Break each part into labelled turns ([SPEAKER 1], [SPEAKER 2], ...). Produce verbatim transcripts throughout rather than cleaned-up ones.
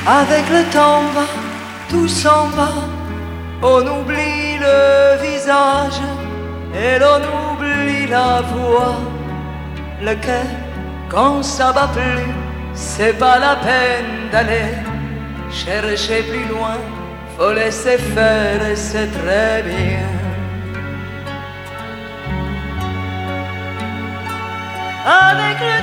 [SPEAKER 1] Avec le temps va, tout s'en va. On oublie le visage et l'on oublie la voix. Le cœur, quand ça bat plus, c'est pas la peine d'aller chercher plus loin. Faut laisser faire et c'est très bien. Avec le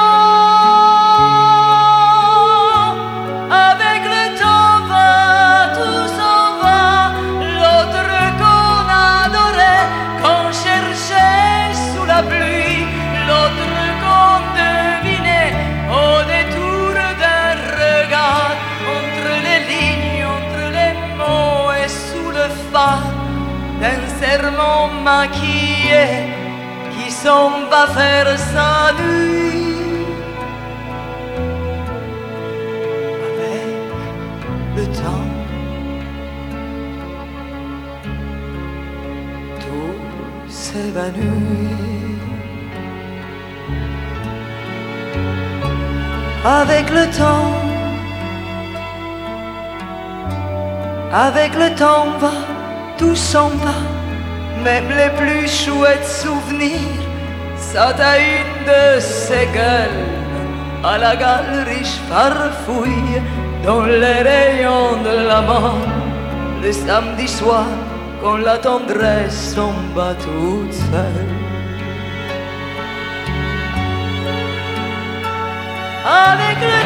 [SPEAKER 1] temps, avec le temps va, tout s'en va. L'autre qu'on adorait, qu'on cherchait sous la pluie, l'autre qu'on devinait au détour d'un regard, entre les lignes, entre les mots et sous le phare d'un serment maquillé qui s'en va faire sa nuit. Avec le temps, tout s'évanouit. Avec le temps, avec le temps va, tout s'en va. Même les plus chouettes souvenirs, ça t'a une de ces gueules à la galerie farfouille dans les rayons de la mort. Le samedi soir, quand la tendresse s'en bat toute seule. Avec le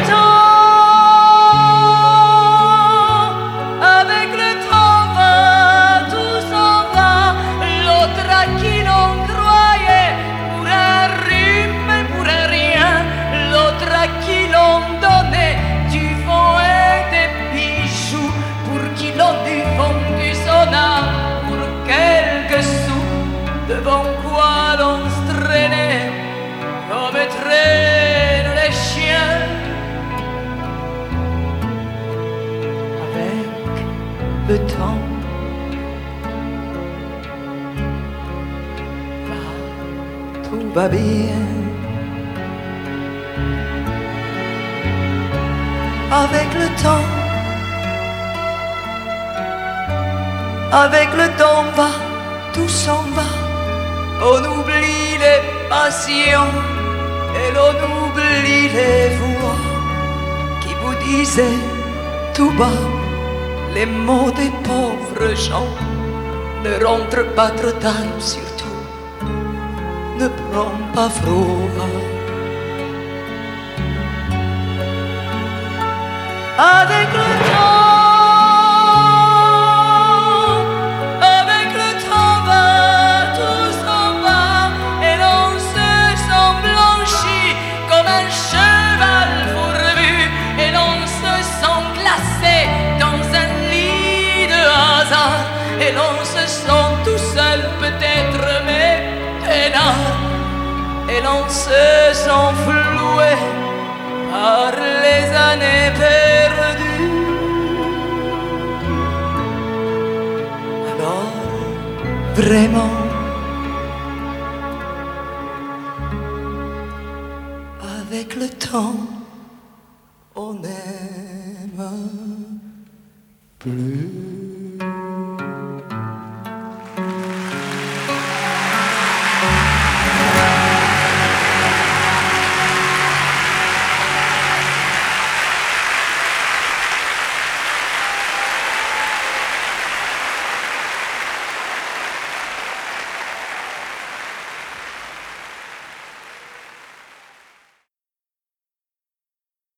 [SPEAKER 1] temps, avec le temps va, tout s'en va. L'autre à qui l'on croyait pour un rhume et pour un rien, l'autre à qui l'on donnait du fond et des bijoux, pour qui l'on eût vendu son âme pour quelques sous, devant quoi l'on se traînait comme traînent les chiens. Avec le temps, tout va bien. Avec le temps, avec le temps va, tout s'en va. On oublie les passions et l'on oublie les voix qui vous disaient tout bas les mots des pauvres gens. Ne rentre pas trop tard, surtout ne prends pas froid. Avec le temps, avec le temps va, tout s'en va, et l'on se sent blanchi comme un cheval fourbu, et l'on se sent glacé dans un lit de hasard, et l'on se sent tout seul peut-être mais peinard, et l'on se sent floué par les années perdues. Alors, vraiment, avec le temps, on n'aime plus.